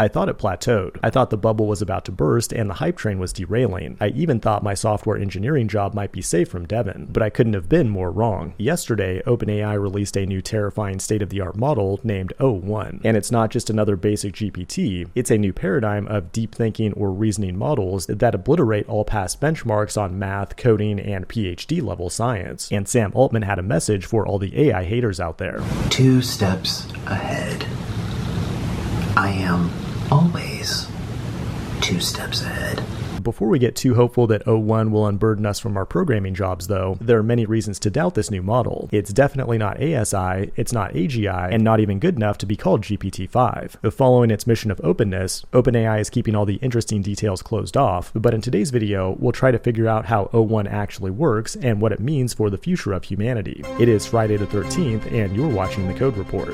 I thought it plateaued. I thought the bubble was about to burst and the hype train was derailing. I even thought my software engineering job might be safe from Devin, but I couldn't have been more wrong. Yesterday, OpenAI released a new terrifying state-of-the-art model named O1, and it's not just another basic GPT, it's a new paradigm of deep thinking or reasoning models that obliterate all past benchmarks on math, coding, and PhD level science. And Sam Altman had a message for all the AI haters out there. 2 steps ahead. I am always 2 steps ahead. Before we get too hopeful that O1 will unburden us from our programming jobs, though, there are many reasons to doubt this new model. It's definitely not ASI, it's not AGI, and not even good enough to be called GPT-5. Following its mission of openness, OpenAI is keeping all the interesting details closed off, but in today's video, we'll try to figure out how O1 actually works and what it means for the future of humanity. It is Friday the 13th, and you're watching The Code Report.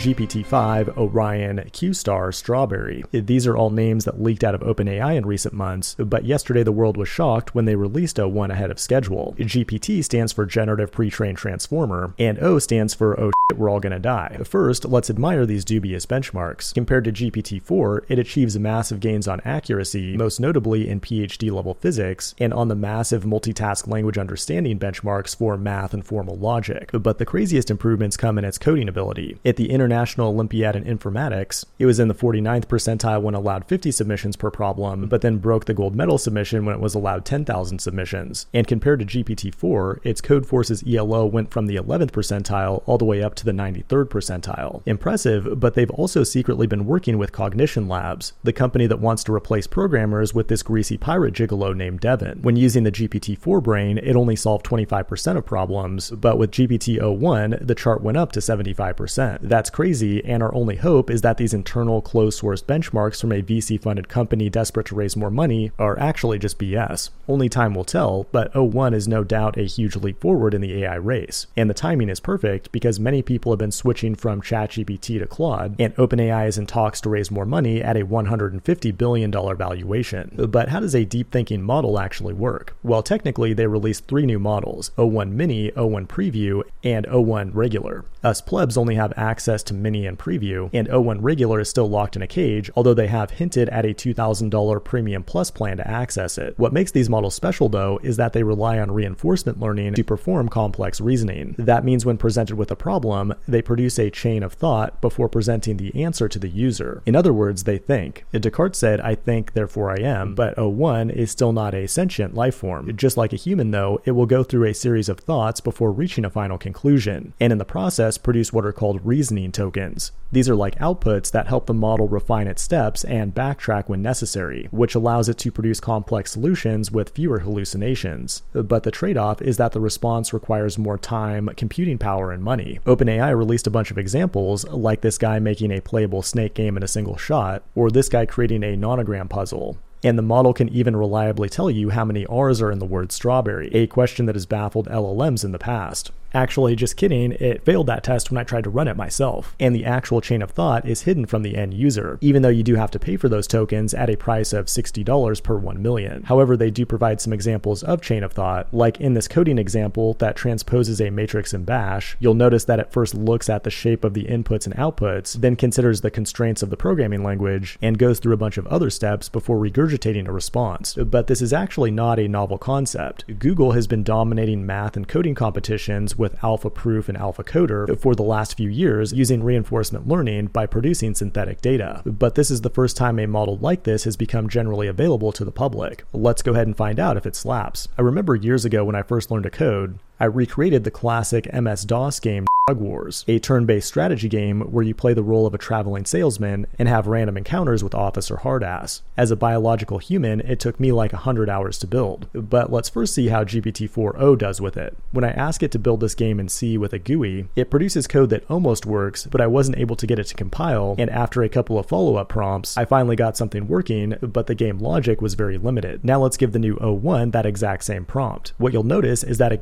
GPT-5, Orion, Q-Star, Strawberry. These are all names that leaked out of OpenAI in recent months, but yesterday the world was shocked when they released O1 ahead of schedule. GPT stands for Generative Pre-trained Transformer, and O stands for oh shit, we're all gonna die. First, let's admire these dubious benchmarks. Compared to GPT-4, it achieves massive gains on accuracy, most notably in PhD level physics, and on the massive multitask language understanding benchmarks for math and formal logic. But the craziest improvements come in its coding ability. At the International Olympiad in Informatics, it was in the 49th percentile when allowed 50 submissions per problem, but then broke the gold medal submission when it was allowed 10,000 submissions. And compared to GPT-4, its Codeforce's ELO went from the 11th percentile all the way up to the 93rd percentile. Impressive, but they've also secretly been working with Cognition Labs, the company that wants to replace programmers with this greasy pirate gigolo named Devin. When using the GPT-4 brain, it only solved 25% of problems, but with GPT-O1, the chart went up to 75%. That's crazy, and our only hope is that these internal closed-source benchmarks from a VC-funded company desperate to raise more money are actually just BS. Only time will tell, but O1 is no doubt a huge leap forward in the AI race. And the timing is perfect because many people have been switching from ChatGPT to Claude, and OpenAI is in talks to raise more money at a $150 billion valuation. But how does a deep thinking model actually work? Well, technically they released 3 new models, O1 Mini, O1 Preview, and O1 Regular. Us plebs only have access to Mini and Preview, and O1 Regular is still locked in a cage, although they have hinted at a $2,000 Premium Plus plan to access it. What makes these models special, though, is that they rely on reinforcement learning to perform complex reasoning. That means when presented with a problem, they produce a chain of thought before presenting the answer to the user. In other words, they think. Descartes said, "I think, therefore I am," but O1 is still not a sentient life form. Just like a human, though, it will go through a series of thoughts before reaching a final conclusion, and in the process produce what are called reasoning tokens. These are like outputs that help the model refine its steps and backtrack when necessary, which allows it to produce complex solutions with fewer hallucinations. But the trade-off is that the response requires more time, computing power, and money. OpenAI released a bunch of examples, like this guy making a playable snake game in a single shot, or this guy creating a nonogram puzzle. And the model can even reliably tell you how many R's are in the word strawberry, a question that has baffled LLMs in the past. Actually, just kidding, it failed that test when I tried to run it myself. And the actual chain of thought is hidden from the end user, even though you do have to pay for those tokens at a price of $60 per 1 million. However, they do provide some examples of chain of thought, like in this coding example that transposes a matrix in Bash. You'll notice that it first looks at the shape of the inputs and outputs, then considers the constraints of the programming language, and goes through a bunch of other steps before regurgitating a response. But this is actually not a novel concept. Google has been dominating math and coding competitions with AlphaProof and AlphaCoder for the last few years using reinforcement learning by producing synthetic data. But this is the first time a model like this has become generally available to the public. Let's go ahead and find out if it slaps. I remember years ago when I first learned to code, I recreated the classic MS-DOS game Drug Wars, a turn-based strategy game where you play the role of a traveling salesman and have random encounters with Officer Hardass. As a biological human, it took me like 100 hours to build. But let's first see how GPT-4o does with it. When I ask it to build this game in C with a GUI, it produces code that almost works, but I wasn't able to get it to compile, and after a couple of follow-up prompts, I finally got something working, but the game logic was very limited. Now let's give the new O1 that exact same prompt. What you'll notice is that it goes through the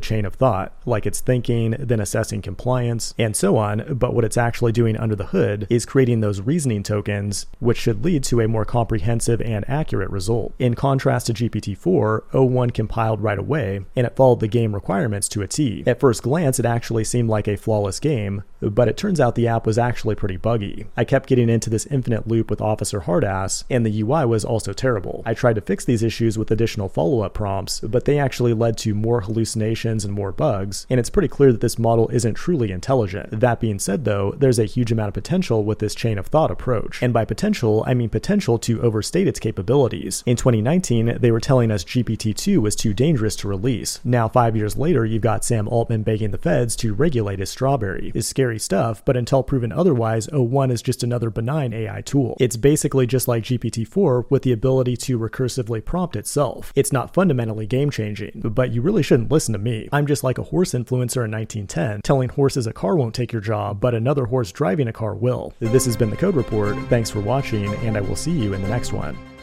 chain of thought, like it's thinking, then assessing compliance, and so on, but what it's actually doing under the hood is creating those reasoning tokens, which should lead to a more comprehensive and accurate result. In contrast to GPT-4, O1 compiled right away, and it followed the game requirements to a T. At first glance, it actually seemed like a flawless game, but it turns out the app was actually pretty buggy. I kept getting into this infinite loop with Officer Hardass, and the UI was also terrible. I tried to fix these issues with additional follow-up prompts, but they actually led to more hallucinations and more bugs, and it's pretty clear that this model isn't truly intelligent. That being said though, there's a huge amount of potential with this chain of thought approach, and by potential, I mean potential to overstate its capabilities. In 2019, they were telling us GPT-2 was too dangerous to release. Now 5 years later, you've got Sam Altman begging the feds to regulate his Strawberry. It's scary stuff, but until proven otherwise, O1 is just another benign AI tool. It's basically just like GPT-4 with the ability to recursively prompt itself. It's not fundamentally game-changing, but you really shouldn't listen to me. I'm just like a horse influencer in 1910, telling horses a car won't take your job, but another horse driving a car will. This has been the Code Report. Thanks for watching, and I will see you in the next one.